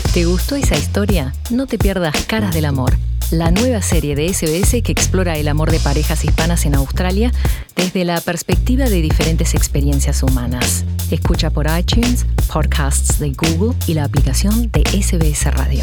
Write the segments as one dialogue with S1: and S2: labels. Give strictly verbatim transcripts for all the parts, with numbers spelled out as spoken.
S1: ¿Te gustó esa historia? No te pierdas Caras del Amor, la nueva serie de S B S que explora el amor de parejas hispanas en Australia desde la perspectiva de diferentes experiencias humanas. Escucha por iTunes, podcasts de Google y la aplicación de S B S Radio.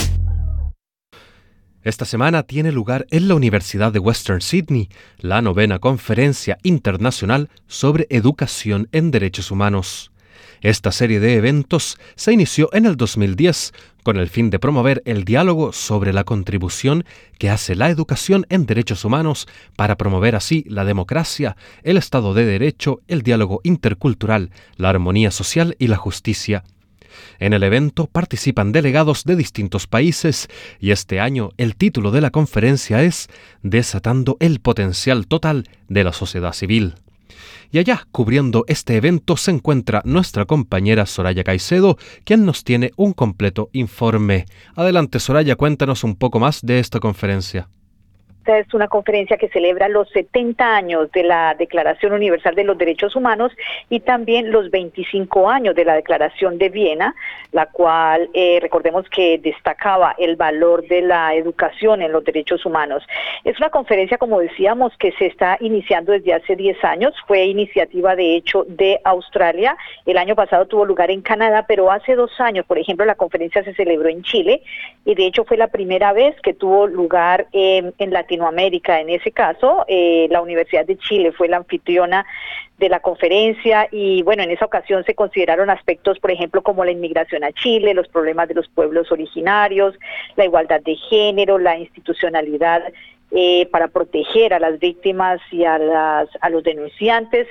S2: Esta semana tiene lugar en la Universidad de Western Sydney la novena Conferencia Internacional sobre Educación en Derechos Humanos. Esta serie de eventos se inició en el dos mil diez con el fin de promover el diálogo sobre la contribución que hace la educación en derechos humanos para promover así la democracia, el Estado de Derecho, el diálogo intercultural, la armonía social y la justicia. En el evento participan delegados de distintos países y este año el título de la conferencia es Desatando el potencial total de la sociedad civil. Y allá, cubriendo este evento, se encuentra nuestra compañera Soraya Caicedo, quien nos tiene un completo informe. Adelante, Soraya, cuéntanos un poco más de esta conferencia.
S3: Esta es una conferencia que celebra los setenta años de la Declaración Universal de los Derechos Humanos y también los veinticinco años de la Declaración de Viena, la cual eh, recordemos que destacaba el valor de la educación en los derechos humanos. Es una conferencia, como decíamos, que se está iniciando desde hace diez años. Fue iniciativa, de hecho, de Australia. El año pasado tuvo lugar en Canadá, pero hace dos años, por ejemplo, la conferencia se celebró en Chile y de hecho fue la primera vez que tuvo lugar eh, en Latinoamérica. En ese caso, eh, la Universidad de Chile fue la anfitriona de la conferencia y bueno, en esa ocasión se consideraron aspectos, por ejemplo, como la inmigración a Chile, los problemas de los pueblos originarios, la igualdad de género, la institucionalidad eh, para proteger a las víctimas y a, las, a los denunciantes,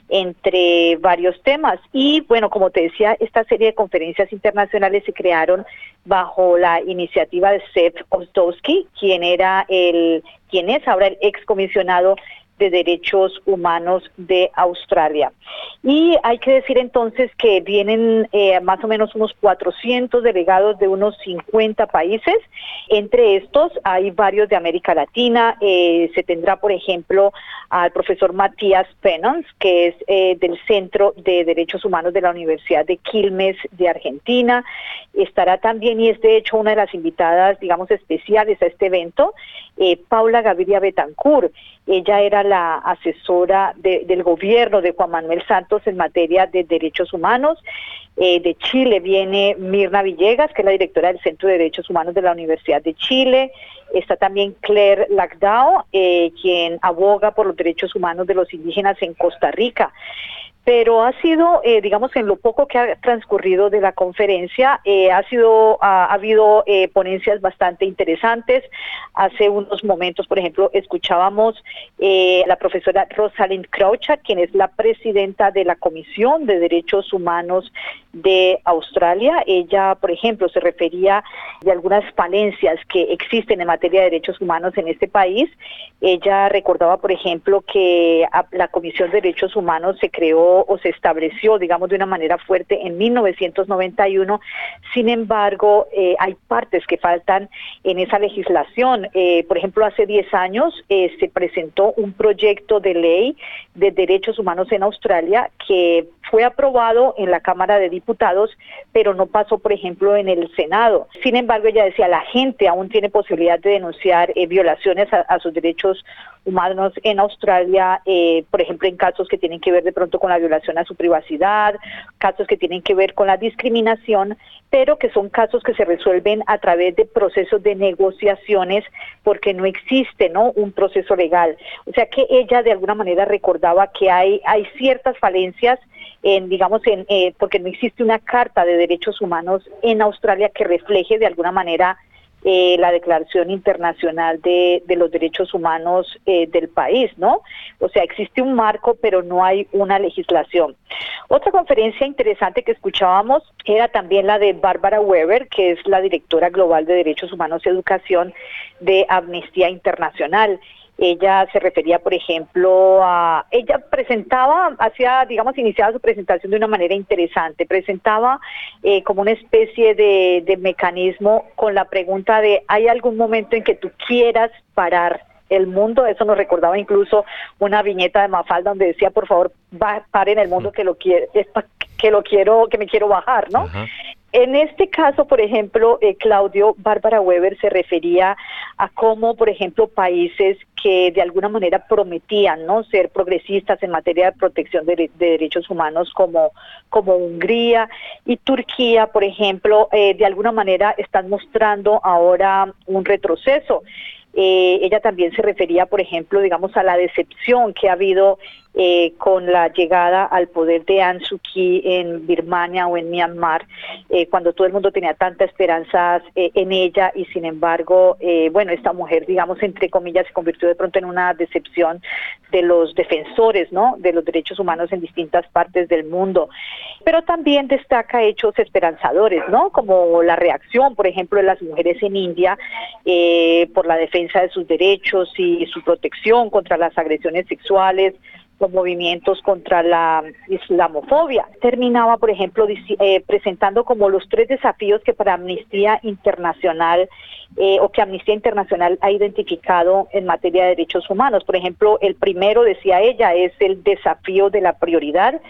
S3: entre varios temas. Y bueno, como te decía, esta serie de conferencias internacionales se crearon bajo la iniciativa de Seth Osdowski, quien era el, quien es ahora el excomisionado de Derechos Humanos de Australia. Y hay que decir entonces que vienen eh, más o menos unos cuatrocientos delegados de unos cincuenta países. Entre estos hay varios de América Latina. Eh, se tendrá, por ejemplo, al profesor Matías Penons, que es eh, del Centro de Derechos Humanos de la Universidad de Quilmes de Argentina. Estará también, y es de hecho una de las invitadas, digamos, especiales a este evento, eh, Paula Gaviria Betancourt. Ella era la asesora de, del gobierno de Juan Manuel Santos en materia de derechos humanos. Eh, de Chile viene Mirna Villegas, que es la directora del Centro de Derechos Humanos de la Universidad de Chile. Está también Claire Lagdao, eh, quien aboga por los derechos humanos de los indígenas en Costa Rica. Pero ha sido, eh, digamos, en lo poco que ha transcurrido de la conferencia, eh, ha sido, ha, ha habido eh, ponencias bastante interesantes. Hace unos momentos, por ejemplo, escuchábamos eh, a la profesora Rosalind Croucher, quien es la presidenta de la Comisión de Derechos Humanos de Australia. Ella, por ejemplo, se refería de algunas falencias que existen en materia de derechos humanos en este país. Ella recordaba, por ejemplo, que la Comisión de Derechos Humanos se creó o se estableció, digamos, de una manera fuerte en mil novecientos noventa y uno. Sin embargo, eh, hay partes que faltan en esa legislación. Eh, por ejemplo, hace diez años eh, se presentó un proyecto de ley de derechos humanos en Australia que fue aprobado en la Cámara de Diputados, pero no pasó, por ejemplo, en el Senado. Sin embargo, ella decía, la gente aún tiene posibilidad de denunciar eh, violaciones a, a sus derechos humanos en Australia, eh, por ejemplo, en casos que tienen que ver de pronto con la violación a su privacidad, casos que tienen que ver con la discriminación, pero que son casos que se resuelven a través de procesos de negociaciones porque no existe, ¿no?, un proceso legal. O sea que ella de alguna manera recordaba que hay, hay ciertas falencias en, digamos, en, eh, porque no existe una carta de derechos humanos en Australia que refleje de alguna manera Eh, la Declaración Internacional de, de los Derechos Humanos eh, del país, ¿no? O sea, existe un marco, pero no hay una legislación. Otra conferencia interesante que escuchábamos era también la de Bárbara Weber, que es la directora global de Derechos Humanos y Educación de Amnistía Internacional. Ella se refería, por ejemplo, a... Ella presentaba, hacía, digamos, iniciaba su presentación de una manera interesante. Presentaba eh, como una especie de, de mecanismo con la pregunta de ¿hay algún momento en que tú quieras parar el mundo? Eso nos recordaba incluso una viñeta de Mafalda donde decía, por favor, va, paren el mundo que lo quiere, que lo quiero, que me quiero bajar, ¿no? Ajá. En este caso, por ejemplo, eh, Claudio, Bárbara Weber se refería a cómo, por ejemplo, países que de alguna manera prometían, ¿no?, ser progresistas en materia de protección de, de derechos humanos, como, como Hungría y Turquía, por ejemplo, eh, de alguna manera están mostrando ahora un retroceso. Eh, ella también se refería, por ejemplo, digamos, a la decepción que ha habido eh, con la llegada al poder de Aung San Suu Kyi en Birmania o en Myanmar, eh, cuando todo el mundo tenía tantas esperanzas eh, en ella, y sin embargo, eh, bueno, esta mujer, digamos, entre comillas, se convirtió de pronto en una decepción de los defensores, ¿no?, de los derechos humanos en distintas partes del mundo. Pero también destaca hechos esperanzadores, ¿no?, como la reacción, por ejemplo, de las mujeres en India eh, por la defensa de sus derechos y su protección contra las agresiones sexuales, los movimientos contra la islamofobia. Terminaba, por ejemplo, eh, presentando como los tres desafíos que para Amnistía Internacional eh, o que Amnistía Internacional ha identificado en materia de derechos humanos. Por ejemplo, el primero, decía ella, es el desafío de la prioridad,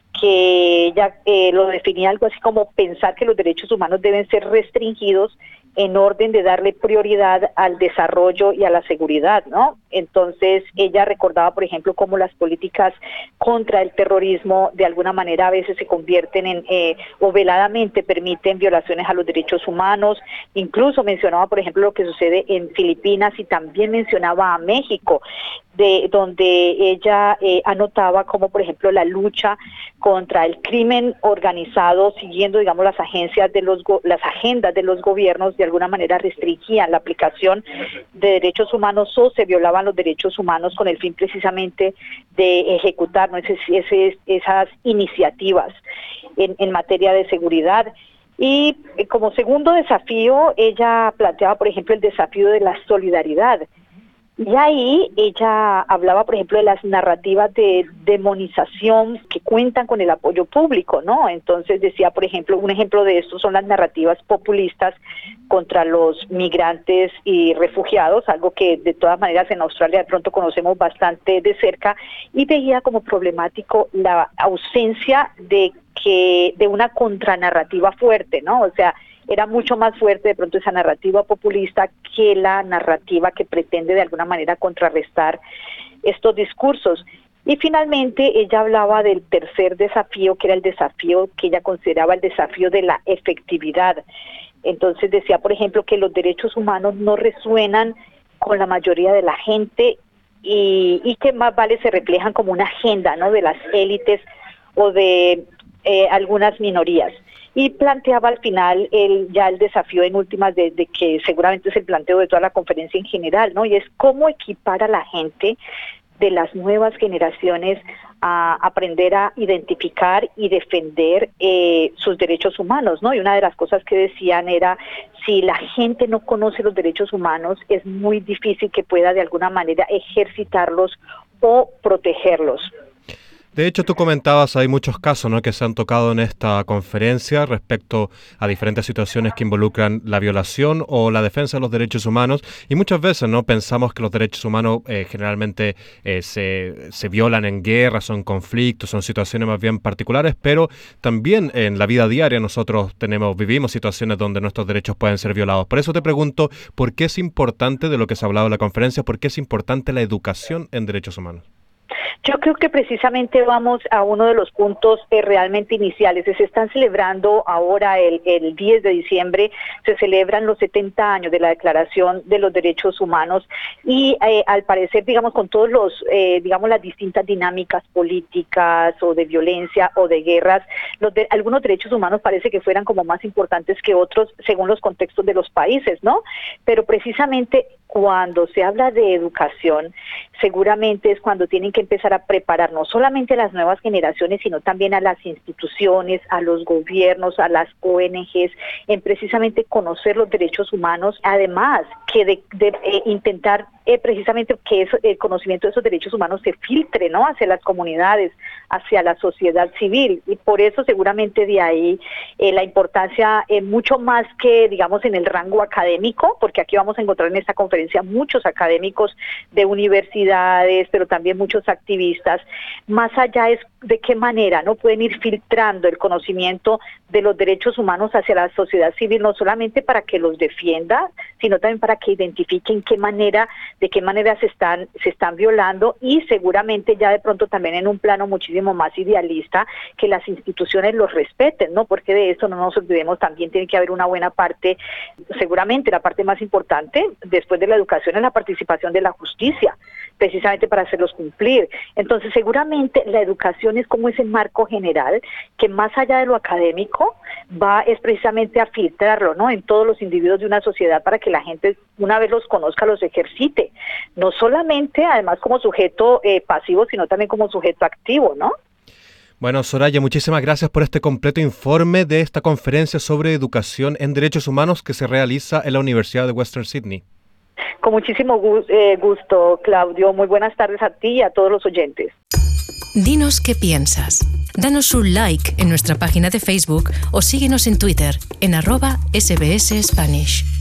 S3: que ella eh, lo definía algo así como pensar que los derechos humanos deben ser restringidos en orden de darle prioridad al desarrollo y a la seguridad, ¿no? Entonces, ella recordaba, por ejemplo, cómo las políticas contra el terrorismo de alguna manera a veces se convierten en, eh, o veladamente permiten violaciones a los derechos humanos. Incluso mencionaba, por ejemplo, lo que sucede en Filipinas, y también mencionaba a México, de donde ella eh, anotaba como, por ejemplo, la lucha contra el crimen organizado, siguiendo, digamos, las agencias de los go- las agendas de los gobiernos, de alguna manera restringían la aplicación de derechos humanos o se violaban los derechos humanos con el fin precisamente de ejecutar, ¿no?, ese, ese, esas iniciativas en, en materia de seguridad. Y eh, como segundo desafío, ella planteaba, por ejemplo, el desafío de la solidaridad. Y ahí ella hablaba, por ejemplo, de las narrativas de demonización que cuentan con el apoyo público, ¿no? Entonces decía, por ejemplo, un ejemplo de esto son las narrativas populistas contra los migrantes y refugiados, algo que de todas maneras en Australia de pronto conocemos bastante de cerca, y veía como problemático la ausencia de que de una contranarrativa fuerte, ¿no? O sea, era mucho más fuerte de pronto esa narrativa populista que la narrativa que pretende de alguna manera contrarrestar estos discursos. Y finalmente ella hablaba del tercer desafío, que era el desafío que ella consideraba el desafío de la efectividad. Entonces decía, por ejemplo, que los derechos humanos no resuenan con la mayoría de la gente y, y que más vale se reflejan como una agenda, ¿no?, de las élites o de eh, algunas minorías. Y planteaba al final el, ya el desafío en últimas de, de que seguramente es el planteo de toda la conferencia en general, ¿no? Y es cómo equipar a la gente de las nuevas generaciones a aprender a identificar y defender eh, sus derechos humanos, ¿no? Y una de las cosas que decían era, si la gente no conoce los derechos humanos, es muy difícil que pueda de alguna manera ejercitarlos o protegerlos.
S2: De hecho, tú comentabas, hay muchos casos, ¿no?, que se han tocado en esta conferencia respecto a diferentes situaciones que involucran la violación o la defensa de los derechos humanos, y muchas veces, ¿no?, pensamos que los derechos humanos eh, generalmente eh, se, se violan en guerras, son conflictos, son situaciones más bien particulares, pero también en la vida diaria nosotros tenemos, vivimos situaciones donde nuestros derechos pueden ser violados. Por eso te pregunto, ¿por qué es importante, de lo que se ha hablado en la conferencia, por qué es importante la educación en derechos humanos?
S3: Yo creo que precisamente vamos a uno de los puntos eh, realmente iniciales. Se están celebrando ahora el, el diez de diciembre, se celebran los setenta años de la Declaración de los Derechos Humanos y eh, al parecer, digamos, con todos los, eh, digamos, las distintas dinámicas políticas o de violencia o de guerras, los de, algunos derechos humanos parece que fueran como más importantes que otros según los contextos de los países, ¿no? Pero precisamente cuando se habla de educación, seguramente es cuando tienen que empezar a preparar no solamente a las nuevas generaciones, sino también a las instituciones, a los gobiernos, a las O N Ges, en precisamente conocer los derechos humanos. Además, que de, de eh, intentar eh, precisamente que eso, el conocimiento de esos derechos humanos se filtre, ¿no?, hacia las comunidades, hacia la sociedad civil, y por eso seguramente de ahí eh, la importancia eh, mucho más que, digamos, en el rango académico, porque aquí vamos a encontrar en esta conferencia muchos académicos de universidades, pero también muchos activistas. Más allá es de qué manera no pueden ir filtrando el conocimiento de los derechos humanos hacia la sociedad civil, no solamente para que los defienda, sino también para que identifiquen qué manera, de qué manera se están, se están violando, y seguramente ya de pronto también en un plano muchísimo más idealista, que las instituciones los respeten, ¿no? Porque de eso no nos olvidemos, también tiene que haber una buena parte, seguramente la parte más importante después de la educación es la participación de la justicia, precisamente para hacerlos cumplir. Entonces seguramente la educación es como ese marco general que más allá de lo académico va es precisamente a filtrarlo, ¿no?, en todos los individuos de una sociedad, para que la gente una vez los conozca, los ejercite, no solamente además como sujeto eh, pasivo, sino también como sujeto activo, ¿no?
S2: Bueno, Soraya, muchísimas gracias por este completo informe de esta conferencia sobre educación en derechos humanos que se realiza en la Universidad de Western Sydney.
S3: Con muchísimo gusto, Claudio. Muy buenas tardes a ti y a todos los oyentes.
S1: Dinos qué piensas. Danos un like en nuestra página de Facebook o síguenos en Twitter en arroba S B S Spanish.